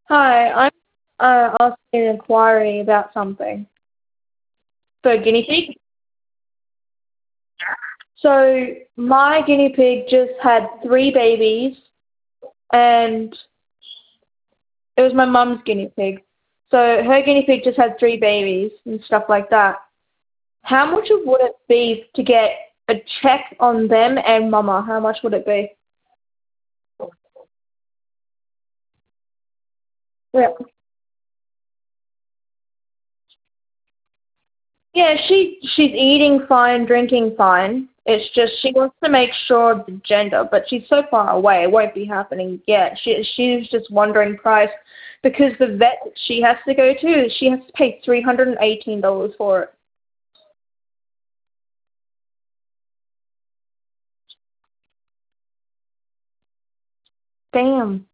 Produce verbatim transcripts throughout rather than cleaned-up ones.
Hi, I'm uh, asking an inquiry about something. For a guinea pig? So, my guinea pig just had three babies, and it was my mum's guinea pig. So, her guinea pig just had three babies and stuff like that. How much would it be to get a check on them and mama? How much would it be? Yeah. Yeah, she she's eating fine, drinking fine. It's just she wants to make sure of the gender, but she's so far away, it won't be happening yet. She she's just wondering price because the vet that she has to go to, she has to pay three hundred and eighteen dollars for it. Damn.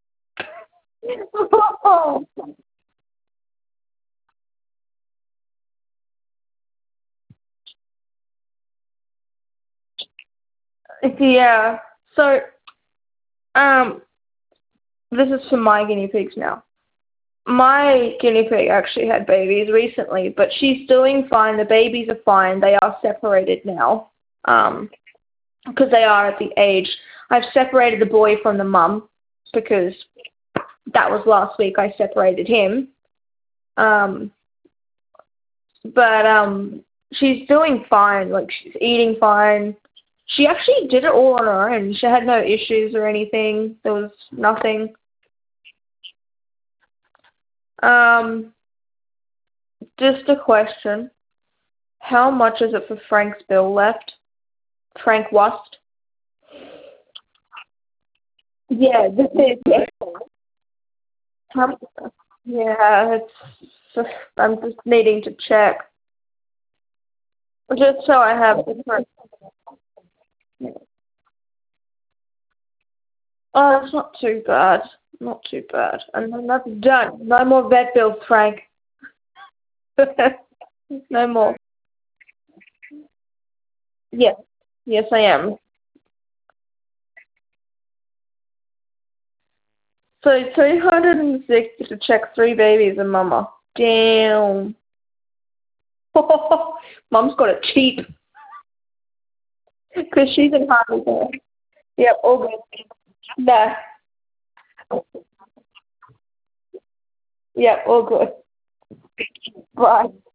Yeah. So um, this is for my guinea pigs now. My guinea pig actually had babies recently, but she's doing fine. The babies are fine. They are separated now. Um, because they are at the age. I've separated the boy from the mum because that was last week. I separated him. Um, but um, she's doing fine. Like she's eating fine. She actually did it all on her own. She had no issues or anything. There was nothing. Um, just a question. How much is it for Frank's bill left? Frank Wust? Yeah, this is. Um, yeah, it's. I'm just needing to check. Just so I have different. Oh, that's not too bad. Not too bad. And then that's done. No more vet bills, Frank. No more. Yes. Yes, I am. So two hundred and sixty to check three babies and mama. Damn. Mum's got it cheap. Because she's in Harvey. Yep, all good. Nah. Yep, all good. Bye.